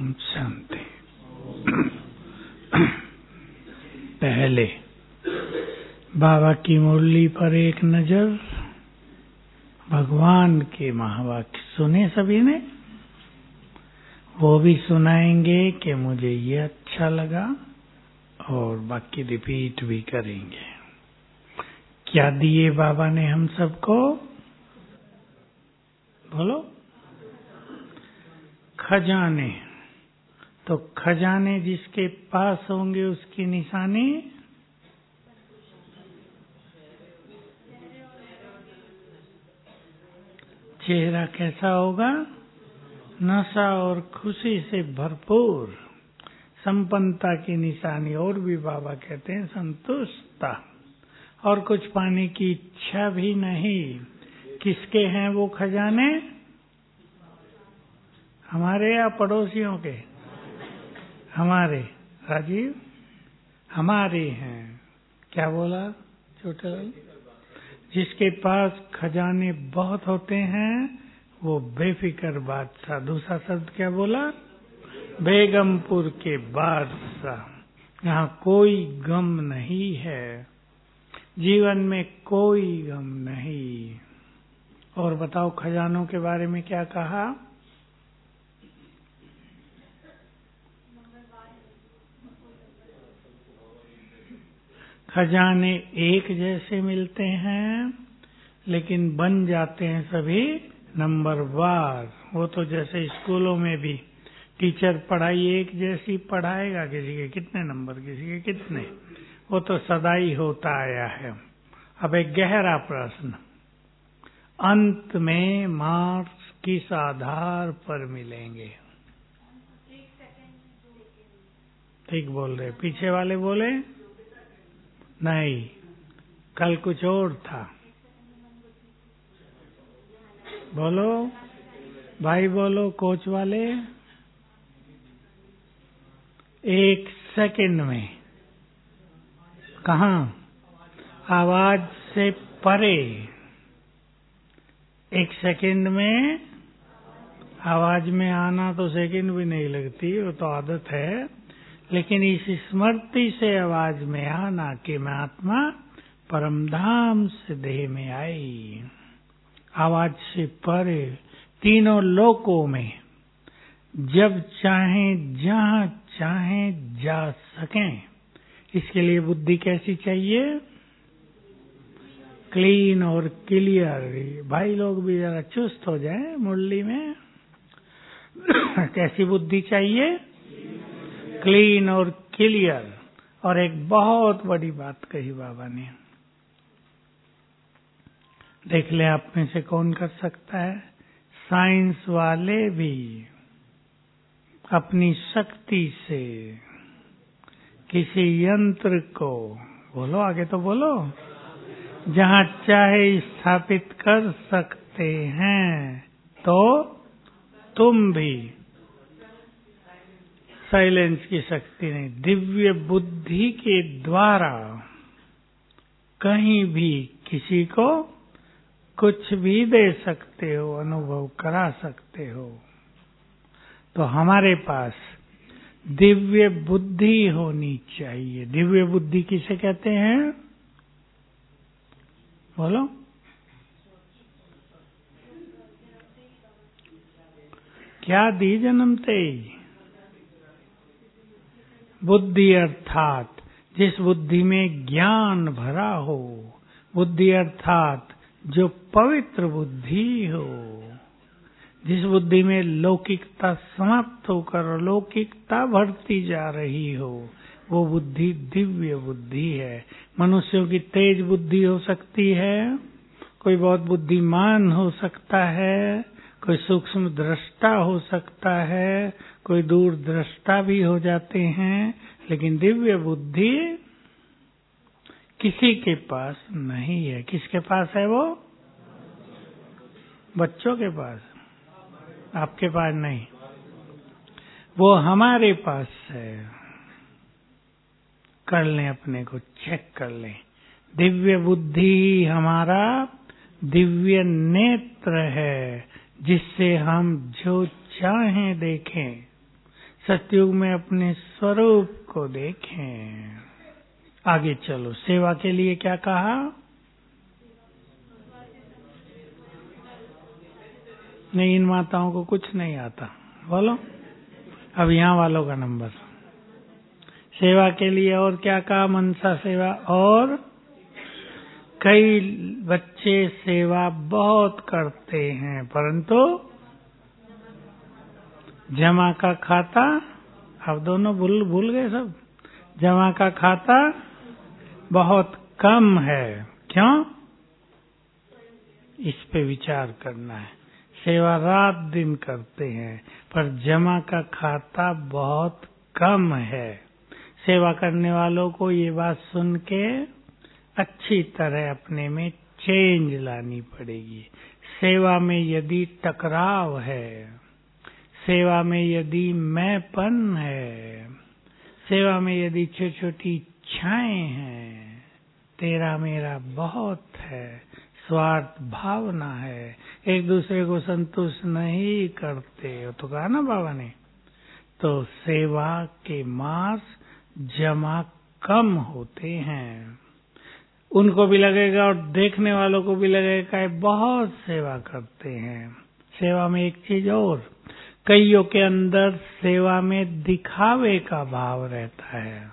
ओम शांति। पहले बाबा की मुरली पर एक नजर। भगवान के महावाक्य सुने सभी ने? वो भी सुनाएंगे कि मुझे ये अच्छा लगा, और बाकी रिपीट भी करेंगे। क्या दिए बाबा ने हम सबको? बोलो। खजाने। तो खजाने जिसके पास होंगे उसकी निशानी चेहरा कैसा होगा? नशा और खुशी से भरपूर। संपन्नता की निशानी। और भी बाबा कहते हैं संतुष्टता, और कुछ पाने की इच्छा भी नहीं। किसके हैं वो खजाने? हमारे या पड़ोसियों के? हमारे। राजीव, हमारे हैं। क्या बोला छोटेलाल? जिसके पास खजाने बहुत होते हैं वो बेफिक्र बादशाह। दूसरा शब्द क्या बोला? बेगमपुर के बादशाह। यहाँ कोई गम नहीं है, जीवन में कोई गम नहीं। और बताओ खजानों के बारे में क्या कहा? खजाने एक जैसे मिलते हैं, लेकिन बन जाते हैं सभी नंबरवार। वो तो जैसे स्कूलों में भी टीचर पढ़ाई एक जैसी पढ़ाएगा, किसी के कितने नंबर, किसी के कितने, वो तो सदा ही होता आया है। अब एक गहरा प्रश्न, अंत में मार्क्स किस आधार पर मिलेंगे? ठीक बोल रहे, पीछे वाले बोले नहीं, कल कुछ और था। बोलो भाई, बोलो कोच वाले। 1 सेकंड में। कहाँ? आवाज से परे। 1 सेकंड में आवाज में आना तो सेकंड भी नहीं लगती, वो तो आदत है। लेकिन इस स्मृति से आवाज में आना कि मैं आत्मा परमधाम से देह में आई। आवाज से परे तीनों लोकों में जब चाहें जहां चाहें जा सकें। इसके लिए बुद्धि कैसी चाहिए? क्लीन और क्लियर। भाई लोग भी जरा चुस्त हो जाएं मुरली में। कैसी बुद्धि चाहिए? क्लीन और क्लियर। और एक बहुत बड़ी बात कही बाबा ने, देख ले आप में से कौन कर सकता है? साइंस वाले भी अपनी शक्ति से किसी यंत्र को, बोलो आगे तो बोलो, जहां चाहे स्थापित कर सकते हैं। तो तुम भी साइलेंस की शक्ति नहीं, दिव्य बुद्धि के द्वारा कहीं भी किसी को कुछ भी दे सकते हो, अनुभव करा सकते हो। तो हमारे पास दिव्य बुद्धि होनी चाहिए। दिव्य बुद्धि किसे कहते हैं? बोलो। क्या दी जन्मते ही? बुद्धि अर्थात जिस बुद्धि में ज्ञान भरा हो, बुद्धि अर्थात जो पवित्र बुद्धि हो, जिस बुद्धि में लौकिकता समाप्त होकर अलौकिकता बढ़ती जा रही हो, वो बुद्धि दिव्य बुद्धि है। मनुष्यों की तेज बुद्धि हो सकती है, कोई बहुत बुद्धिमान हो सकता है, कोई सूक्ष्म दृष्टा हो सकता है, कोई दूर दृष्टा भी हो जाते हैं, लेकिन दिव्य बुद्धि किसी के पास नहीं है। किसके पास है वो? बच्चों के पास, आपके पास नहीं, वो हमारे पास है। कर लें, अपने को चेक कर लें। दिव्य बुद्धि हमारा दिव्य नेत्र है, जिससे हम जो चाहें देखें। सतयुग में अपने स्वरूप को देखें। आगे चलो, सेवा के लिए क्या कहा? नहीं, इन माताओं को कुछ नहीं आता, बोलो। अब यहाँ वालों का नंबर। सेवा के लिए और क्या कहा? मनसा सेवा। और कई बच्चे सेवा बहुत करते हैं, परंतु जमा का खाता, अब दोनों भूल गए सब। जमा का खाता बहुत कम है। क्यों? इस पे विचार करना है। सेवा रात दिन करते हैं, पर जमा का खाता बहुत कम है। सेवा करने वालों को ये बात सुन के अच्छी तरह अपने में चेंज लानी पड़ेगी। सेवा में यदि टकराव है, सेवा में यदि मैंपन है, सेवा में यदि छोटी छोटी इच्छाएं हैं, तेरा मेरा बहुत है, स्वार्थ भावना है, एक दूसरे को संतुष्ट नहीं करते, तो कहा ना बाबा ने, तो सेवा के मार्क्स जमा कम होते हैं। उनको भी लगेगा और देखने वालों को भी लगेगा बहुत सेवा करते हैं। सेवा में एक चीज और, कईयों के अंदर सेवा में दिखावे का भाव रहता है।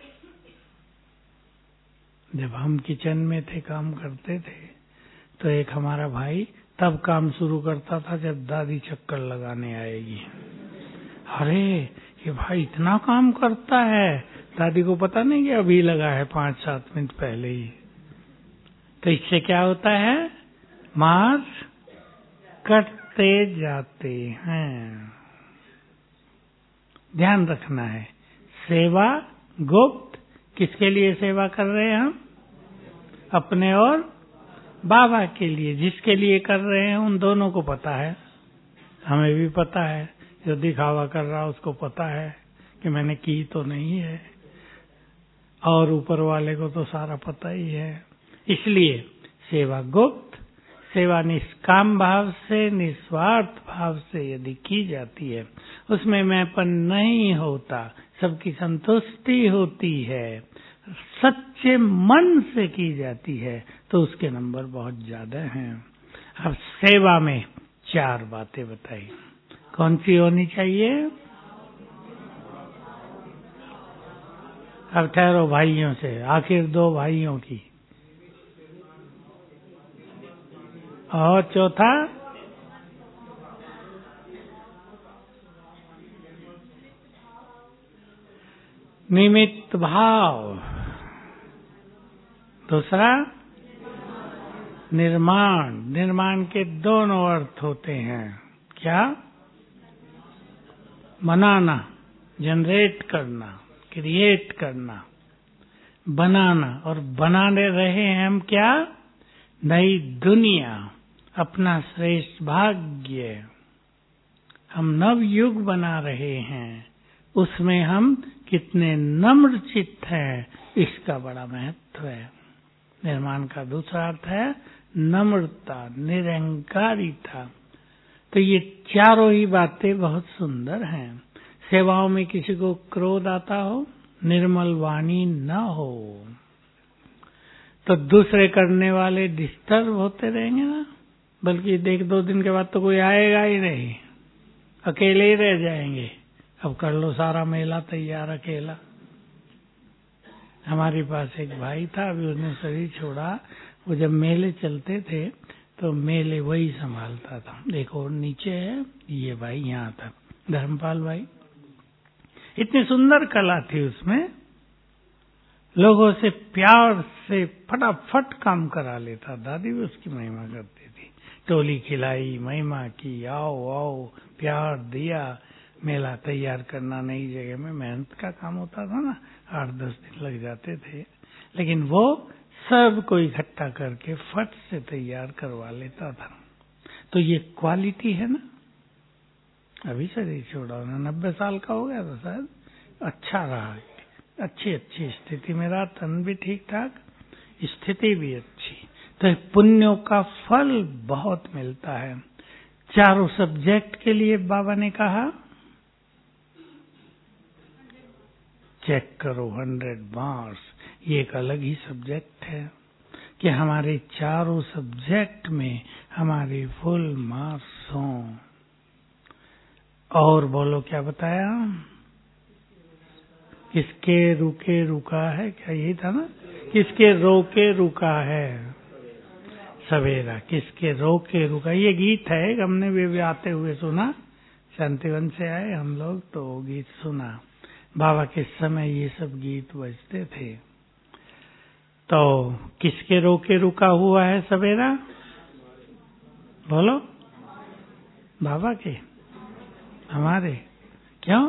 जब हम किचन में थे, काम करते थे, तो एक हमारा भाई तब काम शुरू करता था जब दादी चक्कर लगाने आएगी। अरे ये भाई इतना काम करता है, दादी को पता नहीं कि अभी लगा है 5-7 मिनट पहले ही। तो इससे क्या होता है? मार्क्स कटते जाते हैं। ध्यान रखना है, सेवा गुप्त। किसके लिए सेवा कर रहे हैं हम? अपने और बाबा के लिए। जिसके लिए कर रहे हैं उन दोनों को पता है, हमें भी पता है। जो दिखावा कर रहा है उसको पता है कि मैंने की तो नहीं है, और ऊपर वाले को तो सारा पता ही है। इसलिए सेवा गुप्त, सेवा निष्काम भाव से, निस्वार्थ भाव से यदि की जाती है, उसमें मैंपन नहीं होता, सबकी संतुष्टि होती है, सच्चे मन से की जाती है, तो उसके नंबर बहुत ज्यादा हैं। अब सेवा में 4 बातें बताई, कौन सी होनी चाहिए? अब ठहरो भाइयों से, आखिर 2 भाइयों की। और चौथा? निमित्त भाव। दूसरा निर्माण। निर्माण के दोनों अर्थ होते हैं। क्या? बनाना, जनरेट करना, क्रिएट करना, बनाना। और बनाने रहे हैं हम क्या? नई दुनिया, अपना श्रेष्ठ भाग्य। हम नव युग बना रहे हैं, उसमें हम कितने नम्र चित्त हैं, इसका बड़ा महत्व है। निर्माण का दूसरा अर्थ है नम्रता, निरहंकारिता। तो ये चारों ही बातें बहुत सुंदर हैं। सेवाओं में किसी को क्रोध आता हो, निर्मल वाणी न हो, तो दूसरे करने वाले डिस्टर्ब होते रहेंगे ना, बल्कि 1-2 दिन के बाद तो कोई आएगा ही नहीं, अकेले ही रह जाएंगे। अब कर लो सारा मेला तैयार अकेला। हमारे पास एक भाई था, अभी उसने शरीर छोड़ा। वो जब मेले चलते थे तो मेले वही संभालता था। देखो नीचे है, ये भाई यहाँ था, धर्मपाल भाई। इतनी सुंदर कला थी उसमें, लोगों से प्यार से फटाफट काम करा लेता। दादी भी उसकी महिमा करती थी, टोली खिलाई, महिमा की, आओ आओ, प्यार दिया। मेला तैयार करना नई जगह में मेहनत का काम होता था ना, 8-10 दिन लग जाते थे, लेकिन वो सब को इकट्ठा करके फट से तैयार करवा लेता था। तो ये क्वालिटी है ना। अभी शरीर छोड़ा, 90 साल का हो गया था शायद। अच्छा रहा, अच्छी स्थिति में रहा, तन भी ठीक ठाक, स्थिति भी अच्छी। तो पुण्यों का फल बहुत मिलता है। चारों सब्जेक्ट के लिए बाबा ने कहा चेक करो 100 मार्क्स, ये एक अलग ही सब्जेक्ट है कि हमारे चारों सब्जेक्ट में हमारे फुल मार्क्स हों। और बोलो क्या बताया? किसके रुके रुका है, क्या यही था ना? किसके रोके रुका है सवेरा, किसके रोके रुका। ये गीत है, हमने भी आते हुए सुना, शांतिवन से आए हम लोग तो गीत सुना। बाबा के समय ये सब गीत बजते थे। तो किसके रोके रुका हुआ है सवेरा? बोलो। बाबा के, हमारे। क्यों?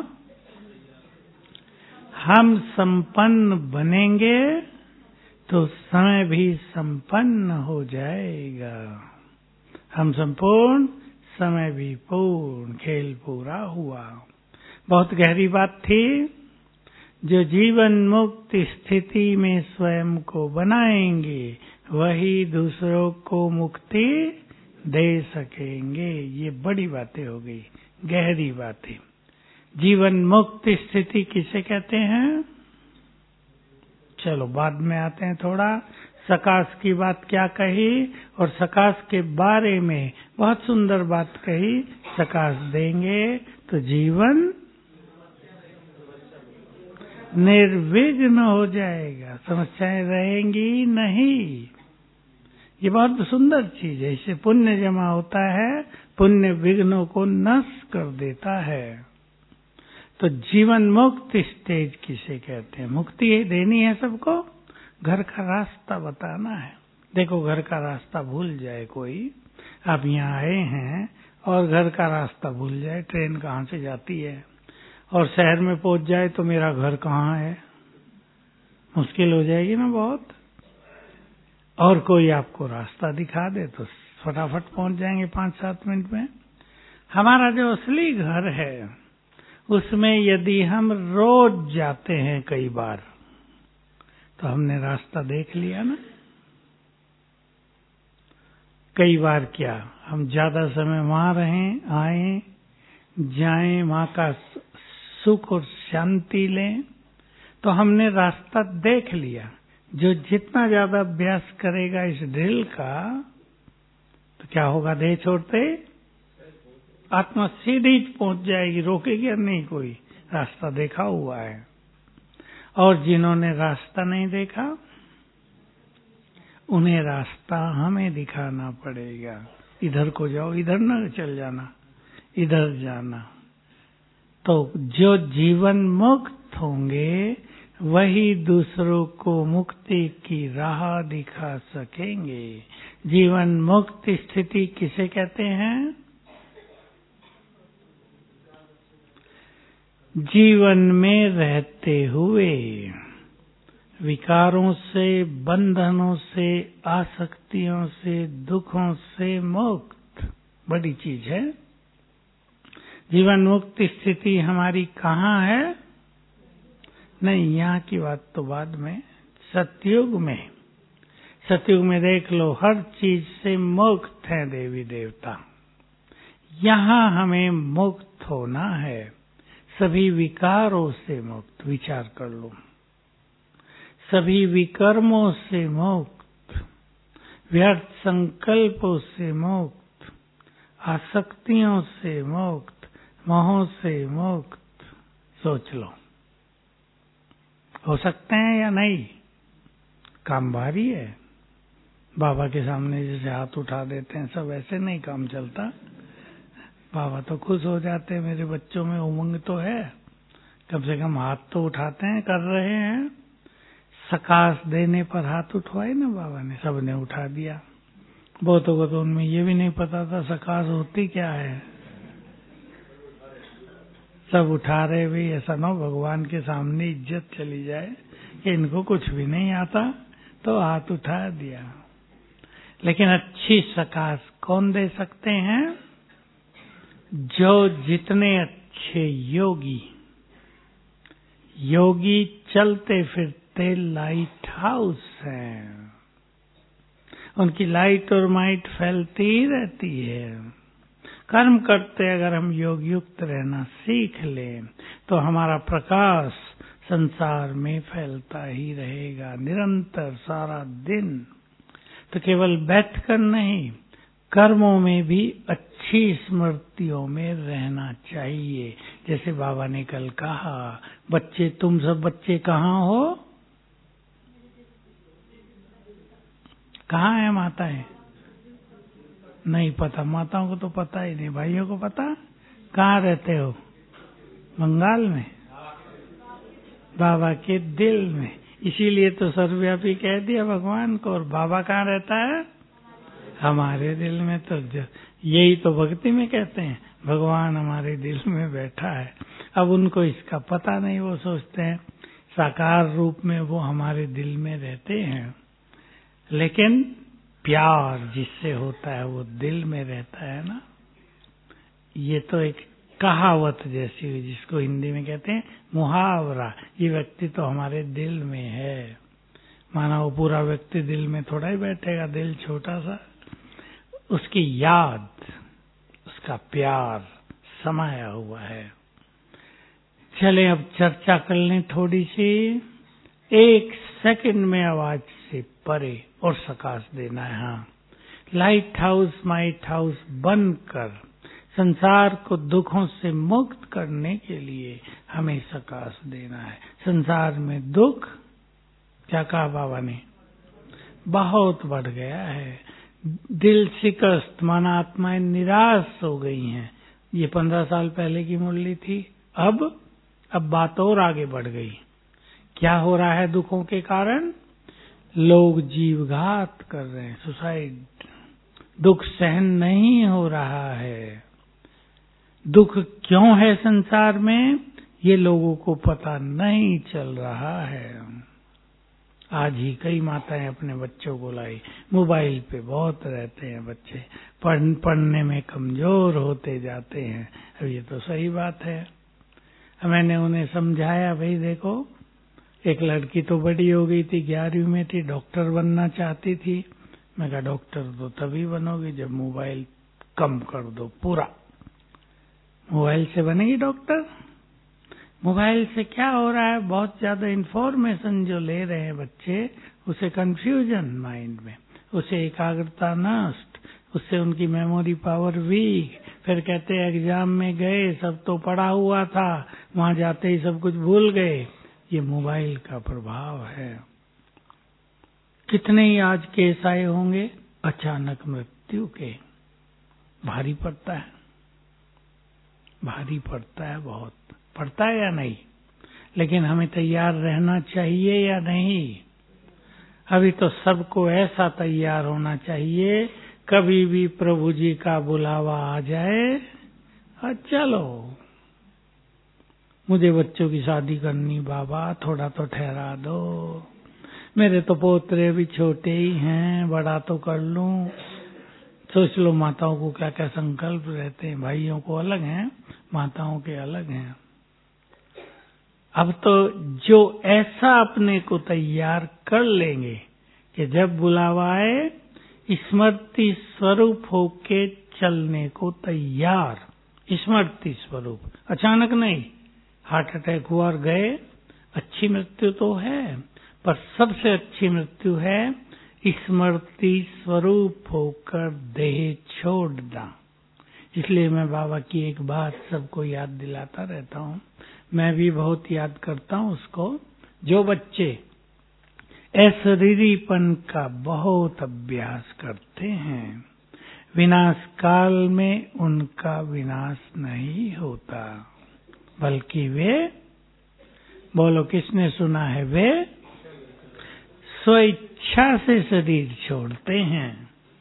हम संपन्न बनेंगे तो समय भी संपन्न हो जाएगा। हम संपूर्ण, समय भी पूर्ण, खेल पूरा हुआ। बहुत गहरी बात थी। जो जीवन मुक्त स्थिति में स्वयं को बनाएंगे वही दूसरों को मुक्ति दे सकेंगे। ये बड़ी बातें हो गई, गहरी बातें। जीवन मुक्त स्थिति किसे कहते हैं? चलो बाद में आते हैं। थोड़ा सकाश की बात क्या कही, और सकाश के बारे में बहुत सुंदर बात कही। सकाश देंगे तो जीवन निर्विघ्न हो जाएगा, समस्याएं रहेंगी नहीं। ये बहुत सुंदर चीज है। इससे पुण्य जमा होता है, पुण्य विघ्नों को नष्ट कर देता है। तो जीवन मुक्त स्टेज किसे कहते हैं? मुक्ति देनी है सबको, घर का रास्ता बताना है। देखो घर का रास्ता भूल जाए कोई, आप यहाँ आए हैं और घर का रास्ता भूल जाए, ट्रेन कहाँ से जाती है, और शहर में पहुंच जाए तो मेरा घर कहाँ है, मुश्किल हो जाएगी ना बहुत। और कोई आपको रास्ता दिखा दे तो फटाफट पहुंच जाएंगे 5-7 मिनट में। हमारा जो असली घर है उसमें यदि हम रोज जाते हैं कई बार तो हमने रास्ता देख लिया ना। कई बार क्या, हम ज्यादा समय वहां रहें, आए जाएं, वहां का सुख और शांति लें, तो हमने रास्ता देख लिया। जो जितना ज्यादा अभ्यास करेगा इस ड्रिल का, तो क्या होगा? देह छोड़ते आत्मा सीधी पहुंच जाएगी, रोकेगी नहीं कोई, रास्ता देखा हुआ है। और जिन्होंने रास्ता नहीं देखा उन्हें रास्ता हमें दिखाना पड़ेगा। इधर को जाओ, इधर न चल जाना, इधर जाना। तो जो जीवन मुक्त होंगे वही दूसरों को मुक्ति की राह दिखा सकेंगे। जीवन मुक्त स्थिति किसे कहते हैं? जीवन में रहते हुए विकारों से, बंधनों से, आसक्तियों से, दुखों से मुक्त। बड़ी चीज है। जीवन मुक्त स्थिति हमारी कहाँ है? नहीं, यहाँ की बात तो बाद में। सतयुग में, सतयुग में देख लो हर चीज से मुक्त है देवी देवता। यहाँ हमें मुक्त होना है, सभी विकारों से मुक्त। विचार कर लो, सभी विकर्मों से मुक्त, व्यर्थ संकल्पों से मुक्त, आसक्तियों से मुक्त, मोहों से मुक्त। सोच लो, हो सकते हैं या नहीं? काम भारी है। बाबा के सामने जैसे हाथ उठा देते हैं सब, ऐसे नहीं काम चलता। बाबा तो खुश हो जाते हैं, मेरे बच्चों में उमंग तो है, कम से कम हाथ तो उठाते हैं, कर रहे हैं। सकाश देने पर हाथ उठवाए ना बाबा ने, सबने उठा दिया। बहुतों को तो उनमें ये भी नहीं पता था सकाश होती क्या है, सब उठा रहे। भी ऐसा ना भगवान के सामने इज्जत चली जाए कि इनको कुछ भी नहीं आता, तो हाथ उठा दिया। लेकिन अच्छी सकाश कौन दे सकते हैं? जो जितने अच्छे योगी, योगी चलते फिरते लाइट हाउस हैं, उनकी लाइट और माइट फैलती ही रहती है। कर्म करते अगर हम योग युक्त रहना सीख लें तो हमारा प्रकाश संसार में फैलता ही रहेगा निरंतर सारा दिन। तो केवल बैठकर नहीं, कर्मों में भी अच्छी स्मृतियों में रहना चाहिए। जैसे बाबा ने कल कहा, बच्चे, तुम सब बच्चे कहाँ हो? कहाँ है माताएं? नहीं पता, माताओं को तो पता ही नहीं। भाइयों को पता? कहाँ रहते हो? बंगाल में, बाबा के दिल में। इसीलिए तो सर्वव्यापी कह दिया भगवान को। और बाबा कहाँ रहता है? हमारे दिल में। तो यही तो भक्ति में कहते हैं, भगवान हमारे दिल में बैठा है। अब उनको इसका पता नहीं, वो सोचते हैं साकार रूप में वो हमारे दिल में रहते हैं, लेकिन प्यार जिससे होता है वो दिल में रहता है ना। ये तो एक कहावत जैसी हुई, जिसको हिंदी में कहते हैं मुहावरा। ये व्यक्ति तो हमारे दिल में है। माना वो पूरा व्यक्ति दिल में थोड़ा ही बैठेगा, दिल छोटा सा। उसकी याद, उसका प्यार समाया हुआ है। चले अब चर्चा कर लें थोड़ी सी। 1 सेकंड में आवाज से परे और सकाश देना है। हाँ, लाइट हाउस माइट हाउस बनकर संसार को दुखों से मुक्त करने के लिए हमें सकाश देना है। संसार में दुख, क्या कहा बाबा ने, बहुत बढ़ गया है। दिल शिकस्त, माना आत्माएं निराश हो गई हैं। ये 15 साल पहले की मुरली थी। अब बात और आगे बढ़ गई। क्या हो रहा है दुखों के कारण? लोग जीवघात कर रहे हैं, सुसाइड। दुख सहन नहीं हो रहा है। दुख क्यों है संसार में, ये लोगों को पता नहीं चल रहा है। आज ही कई माताएं अपने बच्चों को लाई। मोबाइल पे बहुत रहते हैं बच्चे, पढ़ने में कमजोर होते जाते हैं। अब ये तो सही बात है। मैंने उन्हें समझाया, भाई देखो, एक लड़की तो बड़ी हो गई थी, 11वीं में थी, डॉक्टर बनना चाहती थी। मैं कहा डॉक्टर तो तभी बनोगे जब मोबाइल कम कर दो पूरा। मोबाइल से बनेगी डॉक्टर? मोबाइल से क्या हो रहा है, बहुत ज्यादा इंफॉर्मेशन जो ले रहे हैं बच्चे, उसे कंफ्यूजन माइंड में, उसे एकाग्रता नष्ट, उससे उनकी मेमोरी पावर वीक। फिर कहते हैं एग्जाम में गए, सब तो पढ़ा हुआ था, वहां जाते ही सब कुछ भूल गए। ये मोबाइल का प्रभाव है। कितने ही आज केस आए होंगे अचानक मृत्यु के। भारी पड़ता है, भारी पड़ता है, बहुत पड़ता है या नहीं? लेकिन हमें तैयार रहना चाहिए या नहीं? अभी तो सबको ऐसा तैयार होना चाहिए, कभी भी प्रभु जी का बुलावा आ जाए, चलो मुझे बच्चों की शादी करनी बाबा, थोड़ा तो ठहरा दो, मेरे तो पोतरे भी छोटे ही हैं, बड़ा तो कर लूं। सोच लो माताओं को क्या क्या संकल्प रहते हैं। भाइयों को अलग हैं, माताओं के अलग हैं। अब तो जो ऐसा अपने को तैयार कर लेंगे कि जब बुलावा आए स्मृति स्वरूप होके चलने को तैयार। स्मृति स्वरूप, अचानक नहीं। हार्ट अटैक हुआ और गए, अच्छी मृत्यु तो है, पर सबसे अच्छी मृत्यु है स्मृति स्वरूप होकर देह छोड़ना। इसलिए मैं बाबा की एक बात सबको याद दिलाता रहता हूँ। मैं भी बहुत याद करता हूँ उसको। जो बच्चे अशरीरीपन का बहुत अभ्यास करते हैं, विनाश काल में उनका विनाश नहीं होता, बल्कि वे, बोलो किसने सुना है, वे स्वेच्छा से शरीर छोड़ते हैं।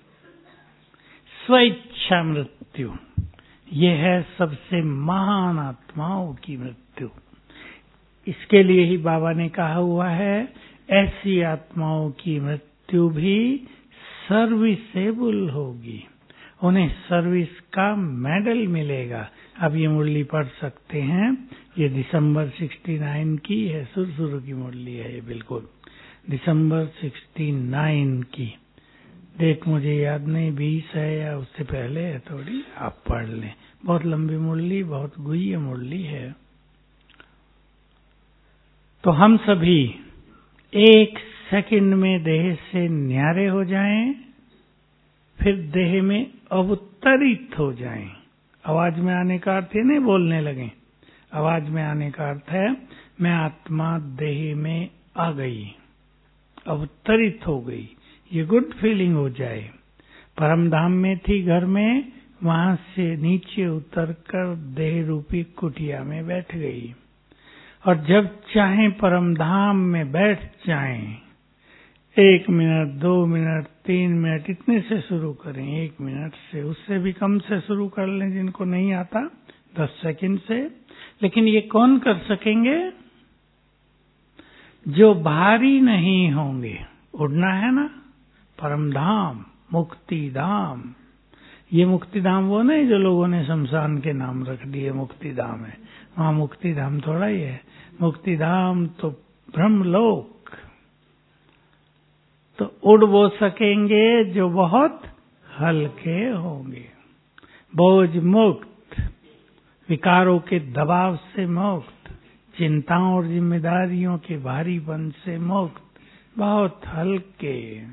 स्वेच्छा मृत्यु, ये है सबसे महान आत्माओं की मृत्यु। इसके लिए ही बाबा ने कहा हुआ है, ऐसी आत्माओं की मृत्यु भी सर्विसेबल होगी, उन्हें सर्विस का मेडल मिलेगा। अब ये मुरली पढ़ सकते हैं, ये दिसंबर 69 की है, शुरू की मुरली है ये, बिल्कुल दिसंबर 69 की। डेट मुझे याद नहीं, 20 है या उससे पहले है थोड़ी, आप पढ़ लें। बहुत लंबी मुरली, बहुत गुह्य मुरली है। तो हम सभी एक सेकंड में देह से न्यारे हो जाएं, फिर देह में अवतरित हो जाएं। आवाज में आने का अर्थ है नहीं बोलने लगे, आवाज में आने का अर्थ है मैं आत्मा देह में आ गई, अवतरित हो गई, ये गुड फीलिंग हो जाए। परम धाम में थी घर में, वहां से नीचे उतरकर देह रूपी कुटिया में बैठ गई, और जब चाहें परम धाम में बैठ जाएं, 1 मिनट 2 मिनट 3 मिनट इतने से शुरू करें, 1 मिनट से, उससे भी कम से शुरू कर लें जिनको नहीं आता, 10 सेकंड से। लेकिन ये कौन कर सकेंगे? जो भारी नहीं होंगे। उड़ना है ना, परम धाम, मुक्ति धाम। ये मुक्ति धाम वो नहीं जो लोगों ने शमशान के नाम रख दिए मुक्ति धाम है, वहां मुक्ति धाम थोड़ा ही है। मुक्ति धाम तो ब्रह्मलोक। तो उड़ वो सकेंगे जो बहुत हल्के होंगे, बोझ मुक्त, विकारों के दबाव से मुक्त, चिंताओं और जिम्मेदारियों के भारीपन से मुक्त, बहुत हल्के।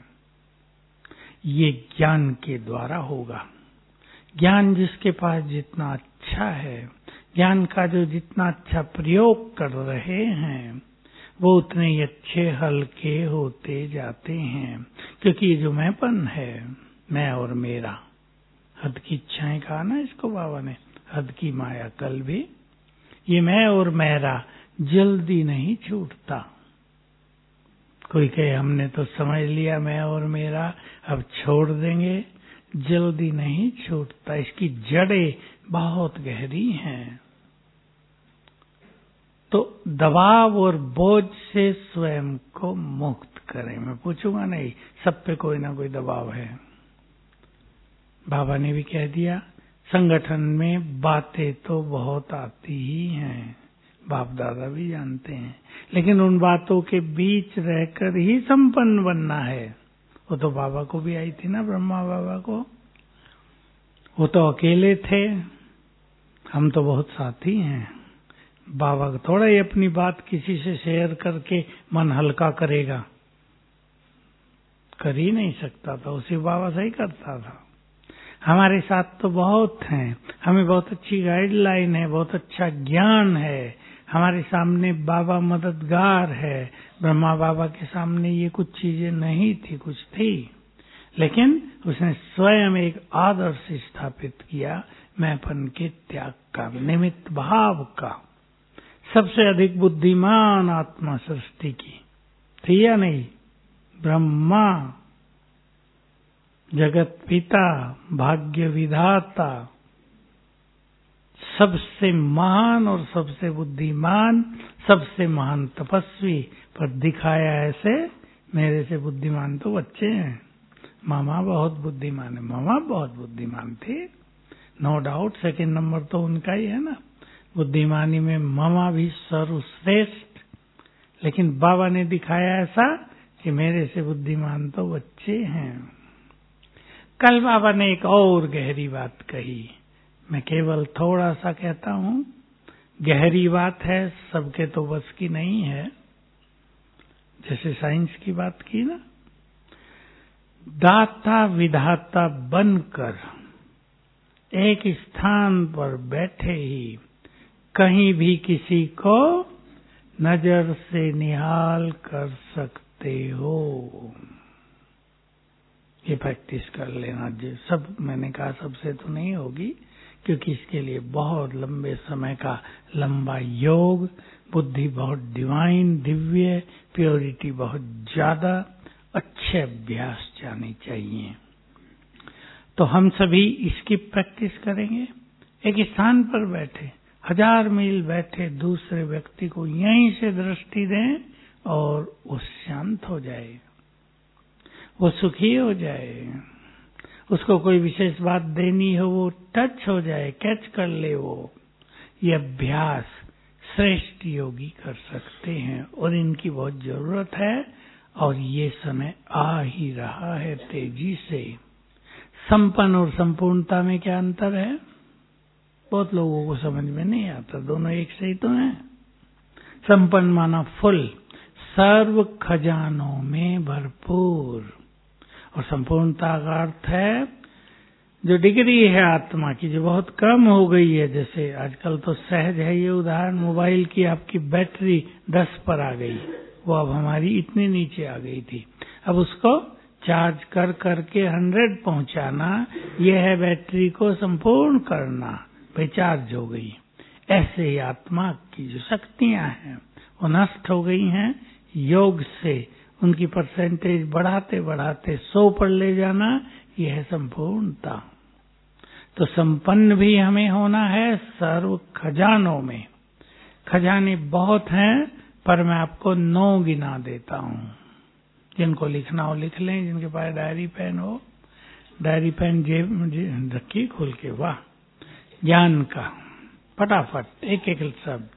ये ज्ञान के द्वारा होगा। ज्ञान जिसके पास जितना अच्छा है, ज्ञान का जो जितना अच्छा प्रयोग कर रहे हैं, वो उतने ही अच्छे हल्के होते जाते हैं। क्योंकि ये जो मैंपन है, मैं और मेरा, हद की इच्छाएं कहा ना इसको बाबा ने, हद की माया। कल भी ये मैं और मेरा जल्दी नहीं छूटता। कोई कहे हमने तो समझ लिया मैं और मेरा, अब छोड़ देंगे, जल्दी नहीं छूटता। इसकी जड़ें बहुत गहरी हैं। तो दबाव और बोझ से स्वयं को मुक्त करें। मैं पूछूंगा नहीं, सब पे कोई ना कोई दबाव है। बाबा ने भी कह दिया, संगठन में बातें तो बहुत आती ही हैं, बाप दादा भी जानते हैं, लेकिन उन बातों के बीच रहकर ही संपन्न बनना है। वो तो बाबा को भी आई थी ना, ब्रह्मा बाबा को। वो तो अकेले थे, हम तो बहुत साथी हैं। बाबा को थोड़ा ही अपनी बात किसी से शेयर करके मन हल्का करेगा, कर ही नहीं सकता था। उसी बाबा से ही करता था। हमारे साथ तो बहुत हैं, हमें बहुत अच्छी गाइडलाइन है, बहुत अच्छा ज्ञान है, हमारे सामने बाबा मददगार है। ब्रह्मा बाबा के सामने ये कुछ चीजें नहीं थी, कुछ थी, लेकिन उसने स्वयं एक आदर्श स्थापित किया, मैंपन के त्याग का, निमित्त भाव का। सबसे अधिक बुद्धिमान आत्मा सृष्टि की थी या नहीं? ब्रह्मा, जगत पिता, भाग्य विधाता, सबसे महान और सबसे बुद्धिमान, सबसे महान तपस्वी, पर दिखाया ऐसे मेरे से बुद्धिमान तो बच्चे हैं। मामा बहुत बुद्धिमान है, मामा बहुत बुद्धिमान थे, नो डाउट। सेकंड नंबर तो उनका ही है ना, बुद्धिमानी में मामा भी सर्वश्रेष्ठ। लेकिन बाबा ने दिखाया ऐसा कि मेरे से बुद्धिमान तो बच्चे हैं। कल बाबा ने एक और गहरी बात कही, मैं केवल थोड़ा सा कहता हूं, गहरी बात है, सबके तो बस की नहीं है। जैसे साइंस की बात की ना, दाता विधाता बनकर एक स्थान पर बैठे ही कहीं भी किसी को नजर से निहाल कर सकते हो। ये प्रैक्टिस कर लेना। सब मैंने कहा सबसे तो नहीं होगी, क्योंकि इसके लिए बहुत लंबे समय का लंबा योग, बुद्धि बहुत डिवाइन, दिव्य, प्योरिटी बहुत ज्यादा, अच्छे अभ्यास जाने चाहिए। तो हम सभी इसकी प्रैक्टिस करेंगे। एक स्थान पर बैठे, 1000 मील बैठे दूसरे व्यक्ति को यहीं से दृष्टि दें और वो शांत हो जाए, वो सुखी हो जाए, उसको कोई विशेष बात देनी हो वो टच हो जाए, कैच कर ले वो। ये अभ्यास श्रेष्ठ योगी कर सकते हैं और इनकी बहुत जरूरत है। और ये समय आ ही रहा है तेजी से। संपन्न और संपूर्णता में क्या अंतर है? बहुत लोगों को समझ में नहीं आता, दोनों एक से ही तो हैं। संपन्न माना फुल, सर्व खजानों में भरपूर। और संपूर्णता का अर्थ है जो डिग्री है आत्मा की, जो बहुत कम हो गई है। जैसे आजकल तो सहज है ये उदाहरण, मोबाइल की आपकी बैटरी 10 पर आ गई, वो अब हमारी इतनी नीचे आ गई थी। अब उसको चार्ज कर करके 100 पहुंचाना, यह है बैटरी को संपूर्ण करना, भाई चार्ज हो गई। ऐसे ही आत्मा की जो शक्तियां हैं वो नष्ट हो गई हैं। योग से उनकी परसेंटेज बढ़ाते बढ़ाते 100 पर ले जाना, यह है संपूर्णता। तो संपन्न भी हमें होना है सर्व खजानों में। खजाने बहुत हैं, पर मैं आपको 9 गिना देता हूं। जिनको लिखना हो लिख लें, जिनके पास डायरी पेन हो, डायरी पेन जेब में रखिए खोल के। वाह, ज्ञान का फटाफट एक एक शब्द।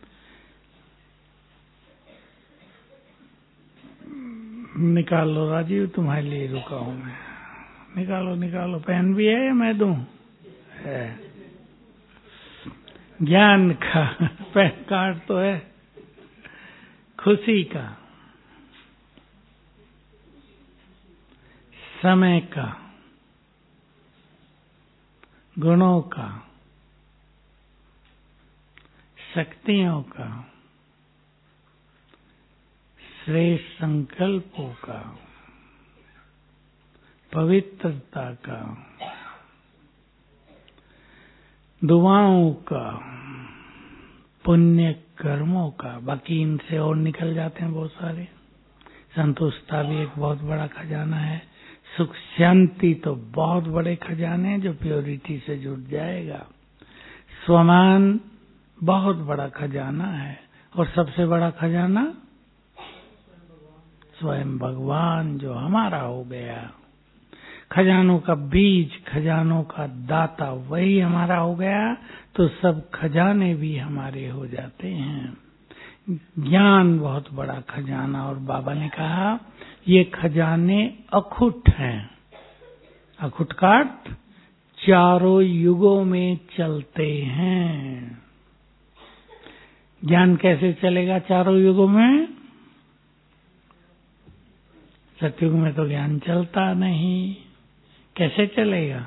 निकालो राजीव, तुम्हारे लिए रुका हूं मैं। निकालो निकालो, पेन भी है या मैं दूं? है। ज्ञान का पेन कार्ड तो है। खुशी का, समय का, गुणों का, शक्तियों का, श्रेष्ठ संकल्पों का, पवित्रता का, दुआओं का, पुण्य कर्मों का। बाकी इनसे और निकल जाते हैं बहुत सारे। संतुष्टता भी एक बहुत बड़ा खजाना है। सुख शांति तो बहुत बड़े खजाने हैं जो प्योरिटी से जुड़ जाएगा। स्वमान बहुत बड़ा खजाना है। और सबसे बड़ा खजाना स्वयं भगवान जो हमारा हो गया। खजानों का बीज, खजानों का दाता वही हमारा हो गया, तो सब खजाने भी हमारे हो जाते हैं। ज्ञान बहुत बड़ा खजाना। और बाबा ने कहा ये खजाने अखुट हैं। अखुट का अर्थ चारों युगों में चलते हैं। ज्ञान कैसे चलेगा चारों युगों में? सतयुग में तो ज्ञान चलता नहीं, कैसे चलेगा?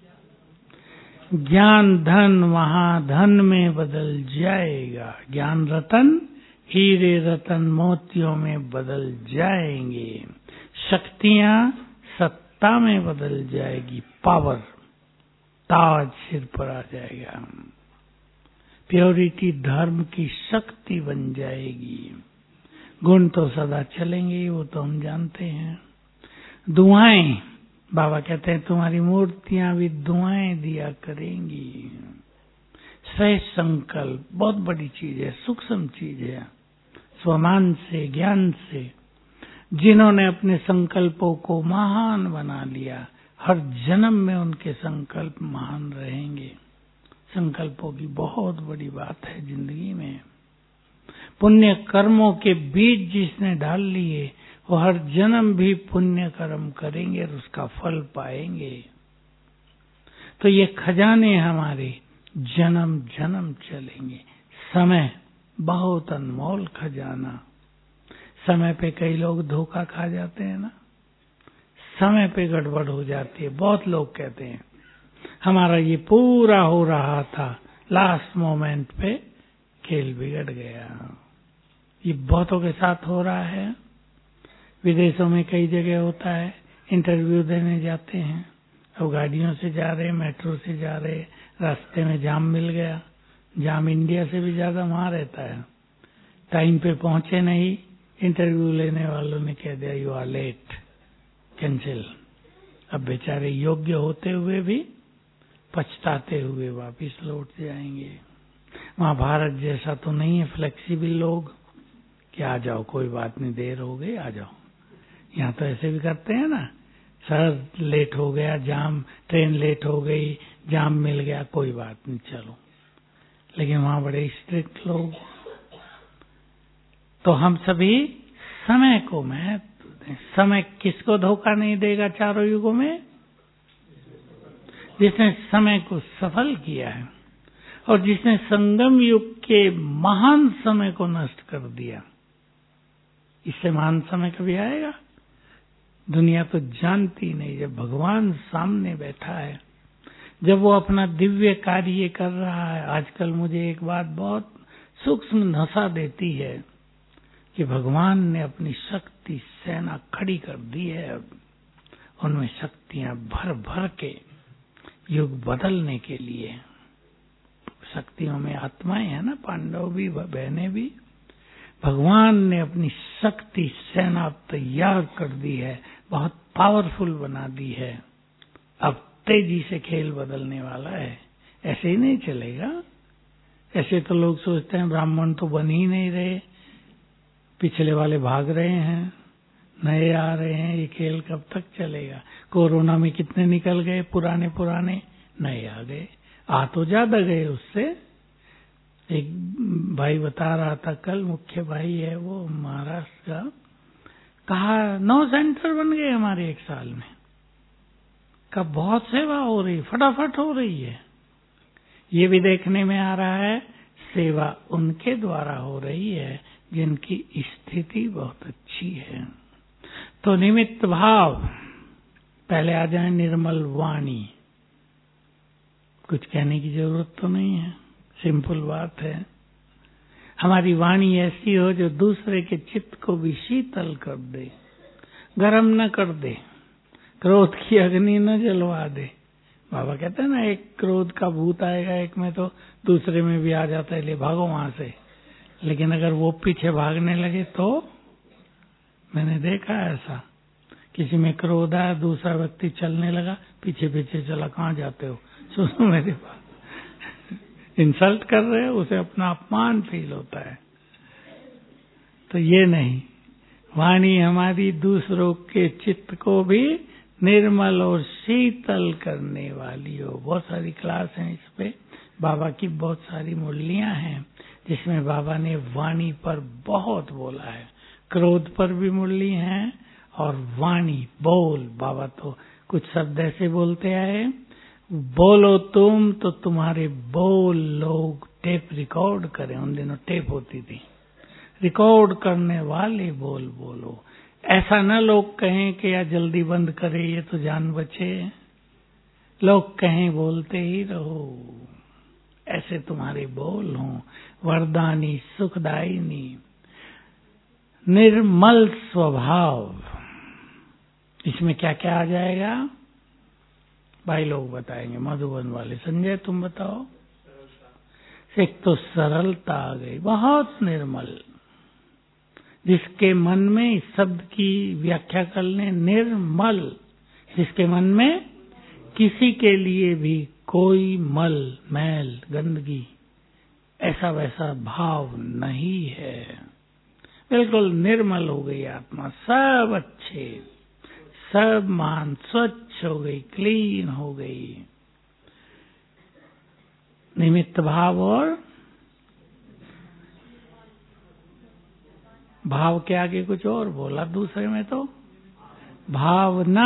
ज्ञान धन वहां धन में बदल जाएगा। ज्ञान रतन हीरे रतन मोतियों में बदल जाएंगे। शक्तियां सत्ता में बदल जाएगी। पावर, ताज सिर पर आ जाएगा। प्योरिटी धर्म की शक्ति बन जाएगी। गुण तो सदा चलेंगे, वो तो हम जानते हैं। दुआएं, बाबा कहते हैं तुम्हारी मूर्तियां भी दुआएं दिया करेंगी। श्रेष्ठ संकल्प बहुत बड़ी चीज है, सूक्ष्म चीज है। स्वमान से, ज्ञान से जिन्होंने अपने संकल्पों को महान बना लिया, हर जन्म में उनके संकल्प महान रहेंगे। संकल्पों की बहुत बड़ी बात है जिंदगी में। पुण्य कर्मों के बीज जिसने डाल लिए, वो हर जन्म भी पुण्य कर्म करेंगे और उसका फल पाएंगे। तो ये खजाने हमारे जन्म जन्म चलेंगे। समय बहुत अनमोल खजाना। समय पे कई लोग धोखा खा जाते हैं ना, समय पे गड़बड़ हो जाती है। बहुत लोग कहते हैं हमारा ये पूरा हो रहा था, लास्ट मोमेंट पे खेल बिगड़ गया। ये बहुतों के साथ हो रहा है। विदेशों में कई जगह होता है, इंटरव्यू देने जाते हैं, अब गाड़ियों से जा रहे, मेट्रो से जा रहे, रास्ते में जाम मिल गया। जाम इंडिया से भी ज्यादा वहां रहता है। टाइम पे पहुंचे नहीं, इंटरव्यू लेने वालों ने कह दिया यू आर लेट, कैंसिल। अब बेचारे योग्य होते हुए भी पछताते हुए वापिस लौट जाएंगे। वहां भारत जैसा तो नहीं है फ्लेक्सिबल लोग कि आ जाओ कोई बात नहीं, देर हो गई आ जाओ। यहाँ तो ऐसे भी करते हैं ना, सर लेट हो गया, जाम, ट्रेन लेट हो गई, जाम मिल गया, कोई बात नहीं चलो। लेकिन वहां बड़े स्ट्रिक्ट लोग। तो हम सभी समय को महत्व दें। समय किसको धोखा नहीं देगा चारों युगों में? जिसने समय को सफल किया है। और जिसने संगम युग के महान समय को नष्ट कर दिया। इससे महान समय कभी आएगा? दुनिया तो जानती नहीं। जब भगवान सामने बैठा है, जब वो अपना दिव्य कार्य कर रहा है। आजकल मुझे एक बात बहुत सूक्ष्म नशा देती है कि भगवान ने अपनी शक्ति सेना खड़ी कर दी है। अब उनमें शक्तियां भर भर के युग बदलने के लिए। शक्तियों में आत्माएं है ना, पांडव भी बहनें भी। भगवान ने अपनी शक्ति सेना तैयार कर दी है, बहुत पावरफुल बना दी है। अब तेजी से खेल बदलने वाला है। ऐसे ही नहीं चलेगा। ऐसे तो लोग सोचते हैं ब्राह्मण तो बन ही नहीं रहे, पिछले वाले भाग रहे हैं, नए आ रहे हैं, ये खेल कब तक चलेगा? कोरोना में कितने निकल गए, पुराने नए आ गए। आ तो ज्यादा गए उससे। एक भाई बता रहा था कल, मुख्य भाई है वो महाराष्ट्र का, कहा 9 सेंटर बन गए हमारे 1 साल में। का बहुत सेवा हो रही, फटाफट हो रही है। ये भी देखने में आ रहा है सेवा उनके द्वारा हो रही है जिनकी स्थिति बहुत अच्छी है। तो निमित्त भाव, पहले आ जाए निर्मल वाणी। कुछ कहने की जरूरत तो नहीं है, सिंपल बात है। हमारी वाणी ऐसी हो जो दूसरे के चित्त को भी शीतल कर दे, गरम न कर दे, क्रोध की अग्नि न जलवा दे। बाबा कहते हैं ना, एक क्रोध का भूत आएगा एक में तो दूसरे में भी आ जाता है, ले भागो वहां से। लेकिन अगर वो पीछे भागने लगे तो, मैंने देखा ऐसा, किसी में क्रोध आया, दूसरा व्यक्ति चलने लगा, पीछे पीछे चला, कहाँ जाते हो, सुनो मेरे पास। इंसल्ट कर रहे हो, उसे अपना अपमान फील होता है। तो ये नहीं, वाणी हमारी दूसरों के चित्त को भी निर्मल और शीतल करने वाली हो। बहुत सारी क्लास हैं इस पे, बाबा की बहुत सारी मुरलियां हैं जिसमें बाबा ने वाणी पर बहुत बोला है। क्रोध पर भी मुरली है और वाणी, बोल। बाबा तो कुछ शब्द ऐसे बोलते आए, बोलो तुम तो तुम्हारे बोल लोग टेप रिकॉर्ड करें। उन दिनों टेप होती थी, रिकॉर्ड करने वाले बोल बोलो। ऐसा न लोग कहें कि या जल्दी बंद करे, ये तो जान बचे। लोग कहें बोलते ही रहो, ऐसे तुम्हारे बोल हों वरदानी सुखदायिनी। निर्मल स्वभाव, इसमें क्या क्या आ जाएगा भाई? लोग बताएंगे, मधुबन वाले। संजय तुम बताओ। एक तो सरलता आ गई, बहुत निर्मल। जिसके मन में, इस शब्द की व्याख्या कर लें, निर्मल, जिसके मन में किसी के लिए भी कोई मल, मैल, गंदगी, ऐसा वैसा भाव नहीं है। बिल्कुल निर्मल हो गई आत्मा, सब अच्छे, सब मान स्वच्छ हो गई, क्लीन हो गई। निमित्त भाव और भाव के आगे कुछ और बोला दूसरे में, तो भावना,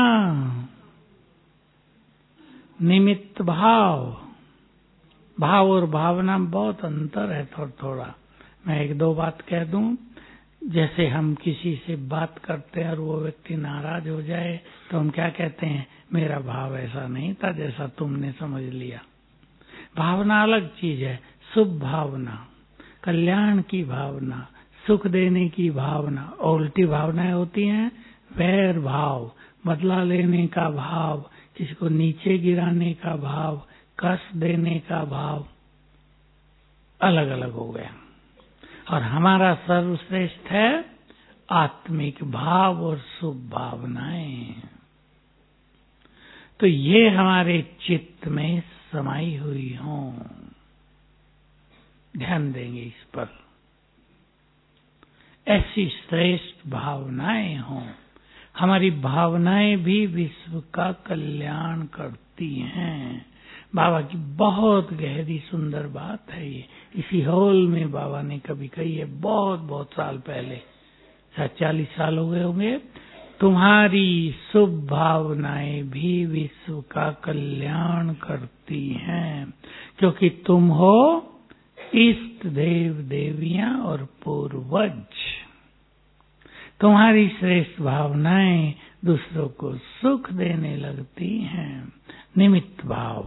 निमित्त भाव। भाव और भावना में बहुत अंतर है थोड़ा थोड़ा। मैं 1-2 बात कह दूं। जैसे हम किसी से बात करते हैं और वो व्यक्ति नाराज हो जाए तो हम क्या कहते हैं? मेरा भाव ऐसा नहीं था जैसा तुमने समझ लिया। भावना अलग चीज है। शुभ भावना, कल्याण की भावना, सुख देने की भावना। और उल्टी भावनाएं होती हैं, वैर भाव, बदला लेने का भाव, किसी को नीचे गिराने का भाव, कष्ट देने का भाव, अलग अलग हो गया। और हमारा सर्वश्रेष्ठ है आत्मिक भाव और शुभ भावनाएं। तो ये हमारे चित्त में समाई हुई हों, ध्यान देंगे इस पर। ऐसी श्रेष्ठ भावनाएं हों। हमारी भावनाएं भी विश्व का कल्याण करती हैं। बाबा की बहुत गहरी सुंदर बात है ये। इसी हॉल में बाबा ने कभी कही है, बहुत बहुत साल पहले, शायद 40 साल हो गए होंगे। तुम्हारी शुभ भावनाएं भी विश्व का कल्याण करती हैं, क्योंकि तुम हो इष्ट देव देवियां और पूर्वज। तुम्हारी श्रेष्ठ भावनाएं दूसरों को सुख देने लगती हैं। निमित्त भाव।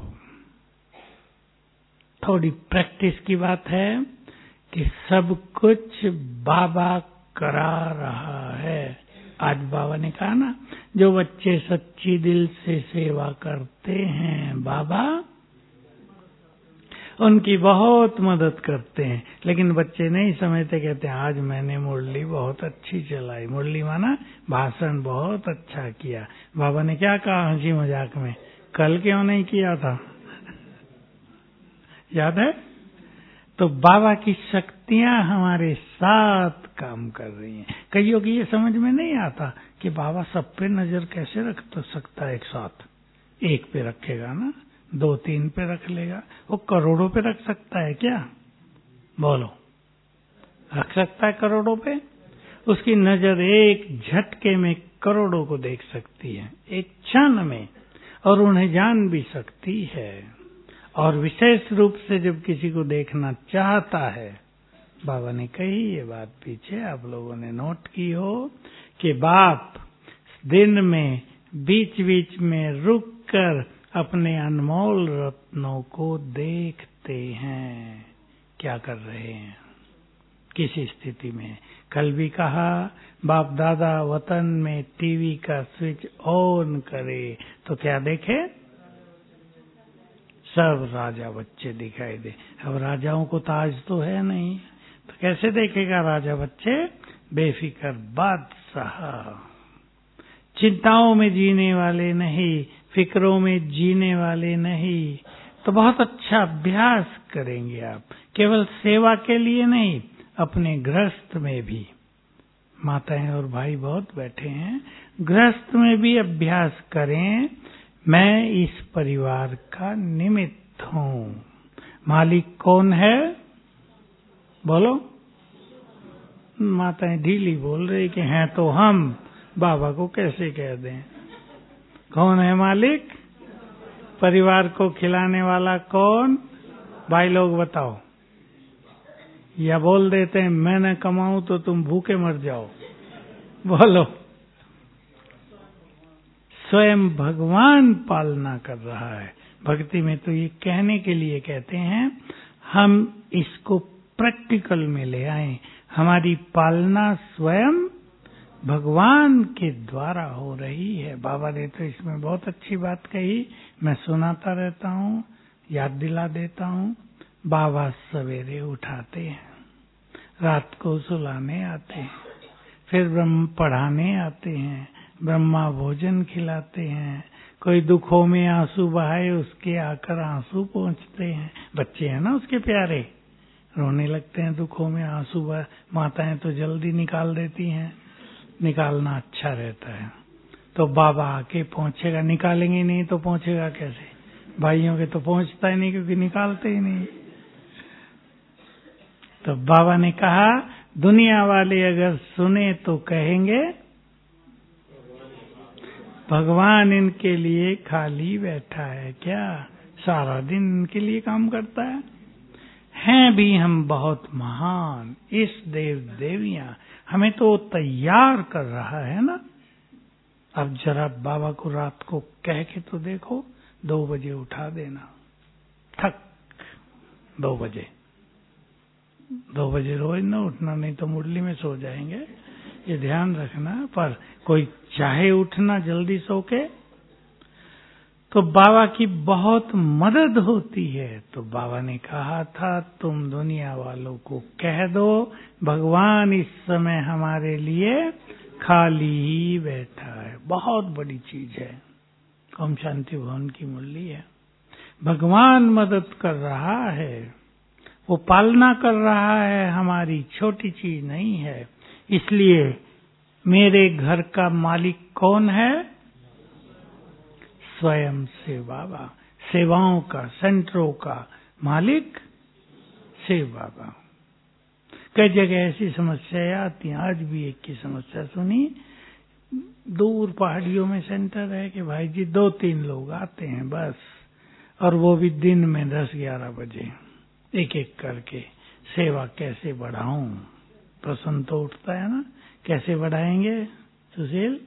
थोड़ी प्रैक्टिस की बात है कि सब कुछ बाबा करा रहा है। आज बाबा ने कहा ना, जो बच्चे सच्ची दिल से सेवा करते हैं बाबा उनकी बहुत मदद करते हैं। लेकिन बच्चे नहीं समझते, कहते हैं आज मैंने मुरली बहुत अच्छी चलाई। मुरली माना भाषण बहुत अच्छा किया। बाबा ने क्या कहा हंसी मजाक में, कल क्यों नहीं किया था? याद है? तो बाबा की शक्तियां हमारे साथ काम कर रही हैं। कईयों की ये समझ में नहीं आता कि बाबा सब पे नजर कैसे रख तो सकता है एक साथ। एक पे रखेगा ना, 2-3 पे रख लेगा, वो करोड़ों पे रख सकता है क्या? बोलो, रख सकता है करोड़ों पे? उसकी नजर एक झटके में करोड़ों को देख सकती है, एक क्षण में, और उन्हें जान भी सकती है। और विशेष रूप से जब किसी को देखना चाहता है, बाबा ने कही ये बात पीछे आप लोगों ने नोट की हो कि बाप दिन में बीच बीच में रुक कर अपने अनमोल रत्नों को देखते हैं, क्या कर रहे हैं, किस स्थिति में। कल भी कहा, बाप दादा वतन में टीवी का स्विच ऑन करे तो क्या देखे? सब राजा बच्चे दिखाई दे। अब राजाओं को ताज तो है नहीं, तो कैसे देखेगा राजा बच्चे? बेफिक्र बादशाह, चिंताओं में जीने वाले नहीं, फिक्रों में जीने वाले नहीं। तो बहुत अच्छा अभ्यास करेंगे आप, केवल सेवा के लिए नहीं, अपने गृहस्थ में भी। माताएं और भाई बहुत बैठे हैं, गृहस्थ में भी अभ्यास करें। मैं इस परिवार का निमित्त हूँ। मालिक कौन है? बोलो। माताएं ढीली बोल रही कि हैं तो हम, बाबा को कैसे कह दें? कौन है मालिक? परिवार को खिलाने वाला कौन? भाई लोग बताओ। या बोल देते हैं मैं न कमाऊं तो तुम भूखे मर जाओ। बोलो। स्वयं भगवान पालना कर रहा है। भक्ति में तो ये कहने के लिए कहते हैं, हम इसको प्रैक्टिकल में ले आए। हमारी पालना स्वयं भगवान के द्वारा हो रही है। बाबा ने तो इसमें बहुत अच्छी बात कही, मैं सुनाता रहता हूँ, याद दिला देता हूँ। बाबा सवेरे उठाते हैं, रात को सुलाने आते हैं, फिर ब्रह्म पढ़ाने आते हैं, ब्रह्मा भोजन खिलाते हैं। कोई दुखों में आंसू बहाए उसके आकर आंसू पहुँचते हैं। बच्चे हैं ना उसके प्यारे, रोने लगते हैं दुखों में आंसू बहाए। माताएं तो जल्दी निकाल देती हैं, निकालना अच्छा रहता है। तो बाबा आके पहुँचेगा, निकालेंगे नहीं तो पहुँचेगा कैसे? भाइयों के तो पहुँचता ही नहीं क्योंकि निकालते ही नहीं। तो बाबा ने कहा, दुनिया वाले अगर सुने तो कहेंगे भगवान इनके लिए खाली बैठा है क्या? सारा दिन इनके लिए काम करता है। हैं भी हम बहुत महान, इस देव देवियां, हमें तो तैयार कर रहा है ना। अब जरा बाबा को रात को कह के तो देखो, 2 बजे उठा देना, ठक 2 बजे। 2 बजे रोज न उठना, नहीं तो मुरली में सो जाएंगे, ये ध्यान रखना। पर कोई चाहे उठना जल्दी सो के, तो बाबा की बहुत मदद होती है। तो बाबा ने कहा था, तुम दुनिया वालों को कह दो भगवान इस समय हमारे लिए खाली ही बैठा है। बहुत बड़ी चीज है। ओम शांति भवन की मुरली है। भगवान मदद कर रहा है, वो पालना कर रहा है हमारी, छोटी चीज नहीं है। इसलिए मेरे घर का मालिक कौन है? स्वयं से बाबा। सेवाओं का, सेंटरों का मालिक शिव बाबा। कई जगह ऐसी समस्याएं आती हैं। आज भी एक की समस्या सुनी, दूर पहाड़ियों में सेंटर है कि भाई जी 2-3 लोग आते हैं बस, और वो भी दिन में 10-11 बजे, एक एक करके। सेवा कैसे बढ़ाऊं? प्रश्न तो उठता है ना, कैसे बढ़ाएंगे सुशील?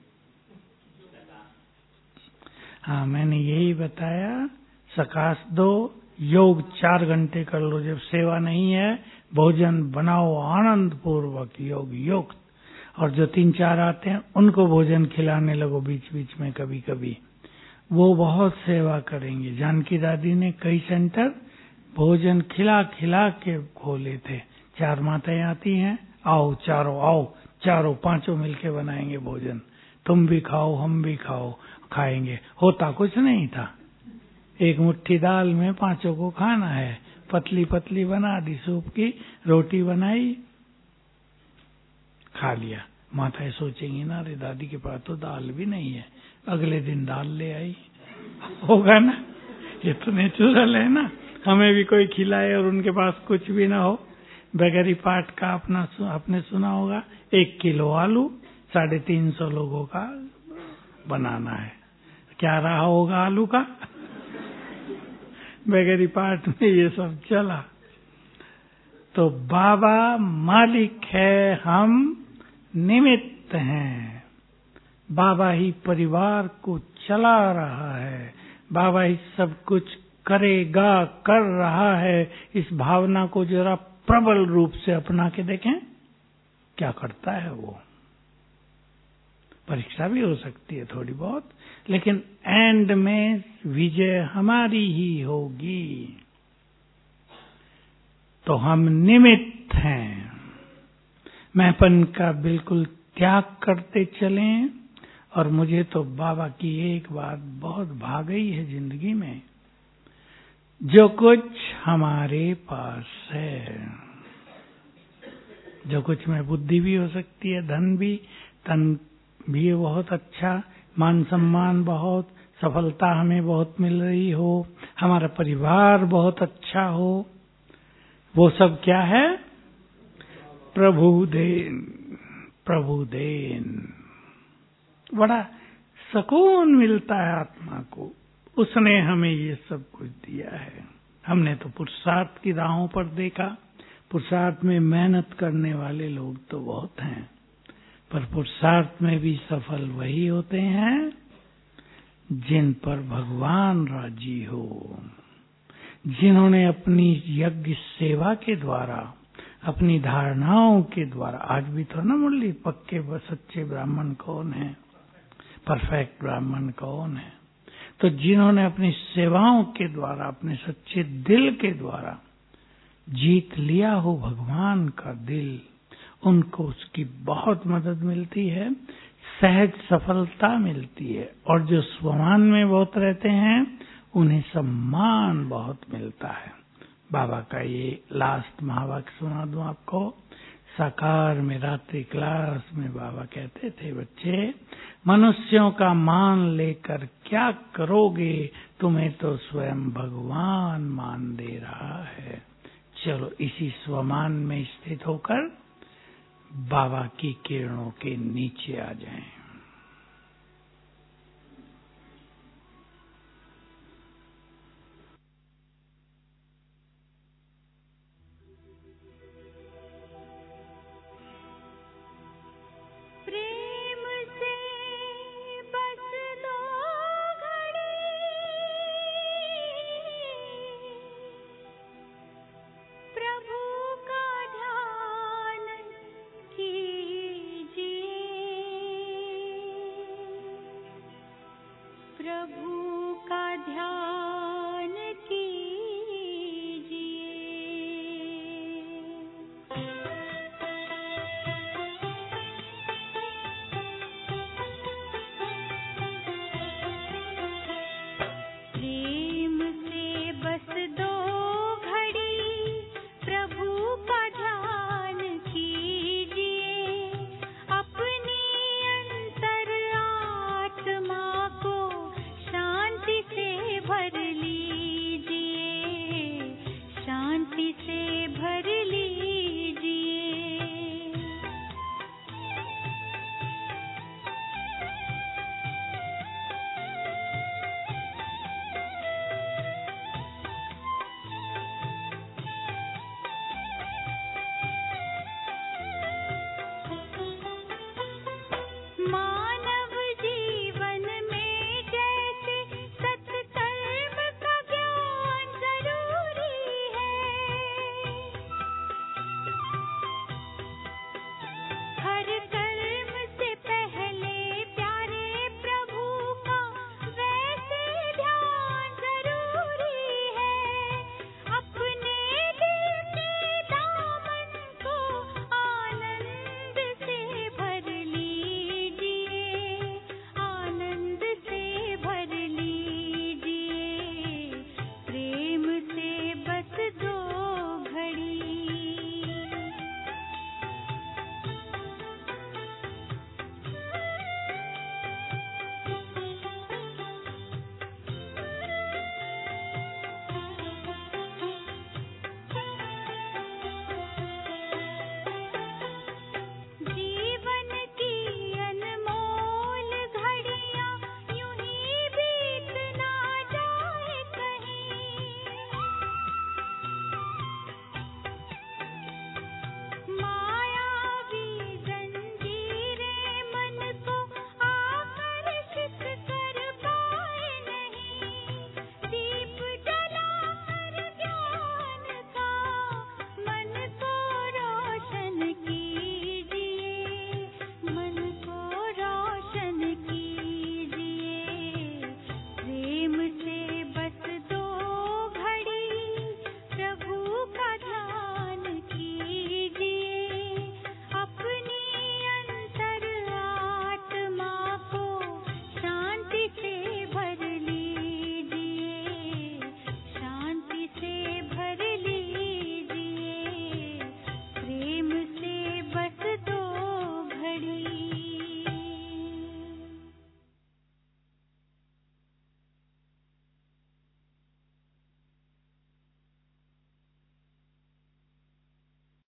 हाँ, मैंने यही बताया, सकाश दो, योग 4 घंटे कर लो। जब सेवा नहीं है, भोजन बनाओ आनंद पूर्वक, योग युक्त। और जो 3-4 आते हैं उनको भोजन खिलाने लगो बीच बीच में, कभी कभी। वो बहुत सेवा करेंगे। जानकी दादी ने कई सेंटर भोजन खिला खिला के खोले थे। 4 माताएं आती हैं, आओ चारों, आओ चारों 5 मिलके बनाएंगे भोजन, तुम भी खाओ हम भी खाओ, खाएंगे। होता कुछ नहीं था, एक मुट्ठी दाल में 5 को खाना है। पतली पतली बना दी, सूप की रोटी बनाई, खा लिया। माताएं सोचेंगी ना, अरे दादी के पास तो दाल भी नहीं है, अगले दिन दाल ले आई। होगा ना, ये तो नेचुरल है ना। हमें भी कोई खिलाए और उनके पास कुछ भी ना हो। बगैरी पाठ का आपने सुना होगा, 1 किलो आलू 350 लोगों का बनाना है। क्या रहा होगा आलू का? बगैरी पाठ में ये सब चला। तो बाबा मालिक है, हम निमित्त हैं। बाबा ही परिवार को चला रहा है, बाबा ही सब कुछ करेगा, कर रहा है। इस भावना को जरा प्रबल रूप से अपना के देखें, क्या करता है वो। परीक्षा भी हो सकती है थोड़ी बहुत, लेकिन एंड में विजय हमारी ही होगी। तो हम निमित्त हैं। मैंपन का बिल्कुल त्याग करते चलें। और मुझे तो बाबा की एक बात बहुत भा गई है जिंदगी में, जो कुछ हमारे पास है, जो कुछ में बुद्धि भी हो सकती है, धन भी, तन भी बहुत अच्छा, मान सम्मान बहुत, सफलता हमें बहुत मिल रही हो, हमारा परिवार बहुत अच्छा हो, वो सब क्या है? प्रभु देन, प्रभु देन। बड़ा सुकून मिलता है आत्मा को, उसने हमें ये सब कुछ दिया है। हमने तो पुरुषार्थ की राहों पर देखा, पुरुषार्थ में मेहनत करने वाले लोग तो बहुत हैं, पर पुरुषार्थ में भी सफल वही होते हैं जिन पर भगवान राजी हो, जिन्होंने अपनी यज्ञ सेवा के द्वारा, अपनी धारणाओं के द्वारा। आज भी तो ना मुरली, पक्के सच्चे ब्राह्मण कौन है, परफेक्ट ब्राह्मण कौन है? तो जिन्होंने अपनी सेवाओं के द्वारा, अपने सच्चे दिल के द्वारा जीत लिया हो भगवान का दिल, उनको उसकी बहुत मदद मिलती है, सहज सफलता मिलती है। और जो स्वमान में बहुत रहते हैं, उन्हें सम्मान बहुत मिलता है। बाबा का ये लास्ट महावाक्य सुना दूं आपको। साकार में रात्रि क्लास में बाबा कहते थे, बच्चे मनुष्यों का मान लेकर क्या करोगे, तुम्हें तो स्वयं भगवान मान दे रहा है। चलो इसी स्वमान में स्थित होकर बाबा की किरणों के नीचे आ जाएं।